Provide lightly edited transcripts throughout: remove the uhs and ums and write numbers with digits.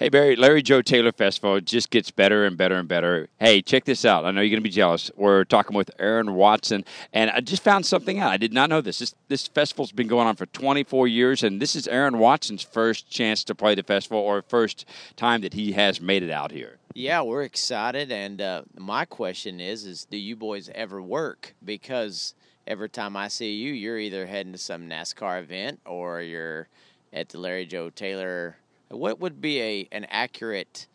Hey, Barry, Larry Joe Taylor Festival just gets better and better and better. Hey, check this out. I know you're going to be jealous. We're talking with Aaron Watson, and I just found something out. I did not know this. This festival's been going on for 24 years, and this is Aaron Watson's first chance to play the festival, or first time that he has made it out here. Yeah, we're excited, and my question is do you boys ever work? Because every time I see you, you're either heading to some NASCAR event or you're at the Larry Joe Taylor. What would be an accurate,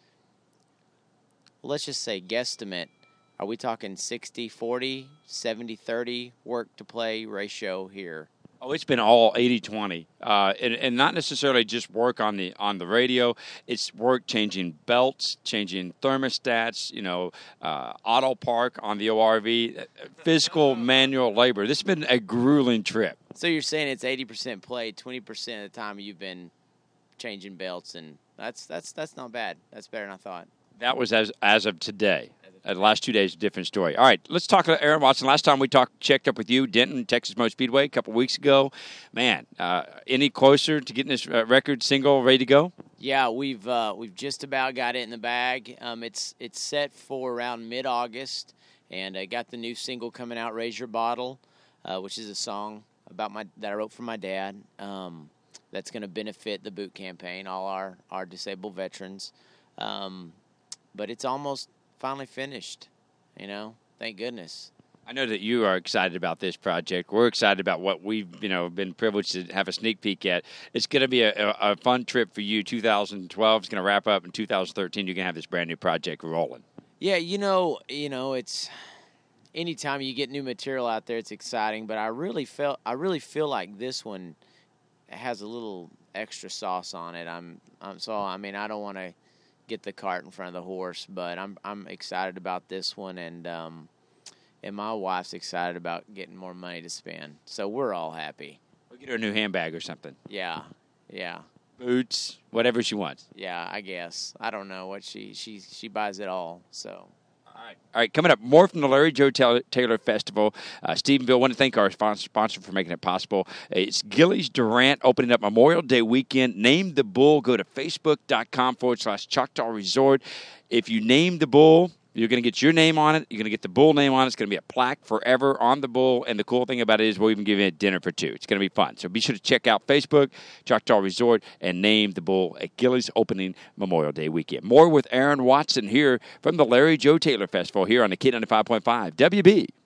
let's just say, guesstimate? Are we talking 60-40, 70-30 work to play ratio here? Oh, it's been all 80-20, and not necessarily just work on the radio. It's work changing belts, changing thermostats, auto park on the ORV, physical manual labor. This has been a grueling trip. So you're saying it's 80% play, 20% of the time you've been changing belts, and that's not bad. That's better than I thought. That was as of today. The last 2 days, a different story. All right, let's talk to Aaron Watson. Last time we checked up with you, Denton, Texas Motor Speedway, a couple weeks ago. Man, any closer to getting this record single ready to go? Yeah, we've just about got it in the bag. It's set for around mid-August, and I got the new single coming out, "Raise Your Bottle," which is a song that I wrote for my dad. That's going to benefit the boot campaign, all our disabled veterans. But it's almost finally finished, thank goodness. I know that you are excited about this project. We're excited about what we've been privileged to have a sneak peek at. It's going to be a fun trip for you. 2012 is going to wrap up. In 2013, you're going to have this brand new project rolling. Yeah, it's anytime you get new material out there, it's exciting. But I really feel like this one has a little extra sauce on it. I don't want to get the cart in front of the horse, but I'm excited about this one, and my wife's excited about getting more money to spend. So we're all happy. We'll get her a new handbag or something. Yeah. Boots, whatever she wants. Yeah, I guess. I don't know what she buys it all. So. All right, coming up, more from the Larry Joe Taylor Festival. Stephenville, I want to thank our sponsor for making it possible. It's Gillies Durant opening up Memorial Day weekend. Name the bull. Go to facebook.com/Choctaw Resort. If you name the bull, you're going to get your name on it. You're going to get the bull name on it. It's going to be a plaque forever on the bull. And the cool thing about it is we'll even give you a dinner for two. It's going to be fun. So be sure to check out Facebook, Choctaw Resort, and name the bull at Gillies opening Memorial Day weekend. More with Aaron Watson here from the Larry Joe Taylor Festival here on the K95.5 WB.